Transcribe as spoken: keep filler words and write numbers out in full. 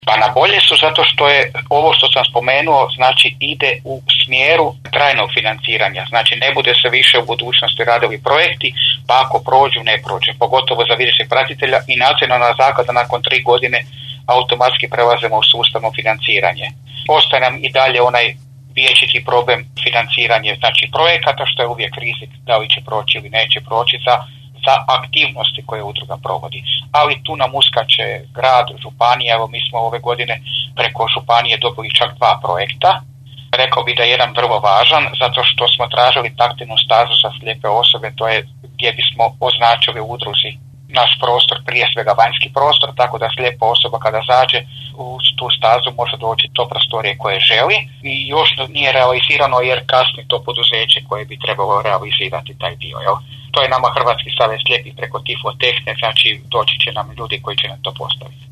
Pa na bolje su zato što je ovo što sam spomenuo, znači ide u smjeru trajnog financiranja. Znači ne bude se više u budućnosti radili projekti, pa ako prođu, ne prođe. Pogotovo za videćeg pratitelja i nacionalna zaklada nakon tri godine automatski prelazimo u sustavno financiranje. Ostaje nam i dalje onaj vječiti problem financiranje znači projekata, što je uvijek rizik da li će proći ili neće proći za, za aktivnosti koje udruga provodi. Ali tu nam uskače grad, županija, evo mi smo ove godine preko županije dobili čak dva projekta. Rekao bih da je jedan vrlo važan, zato što smo tražili taktilnu stazu za slijepe osobe, to je gdje bismo označili u udruzi naš prostor, prije svega vanjski prostor, tako da slijepa osoba kada zađe u tu stazu može doći do prostorije koje želi i još nije realizirano jer kasni to poduzeće koje bi trebalo realizirati taj dio. Jel? To je nama Hrvatski savez slijepih preko Tiflotehne, znači doći će nam ljudi koji će nam to postaviti.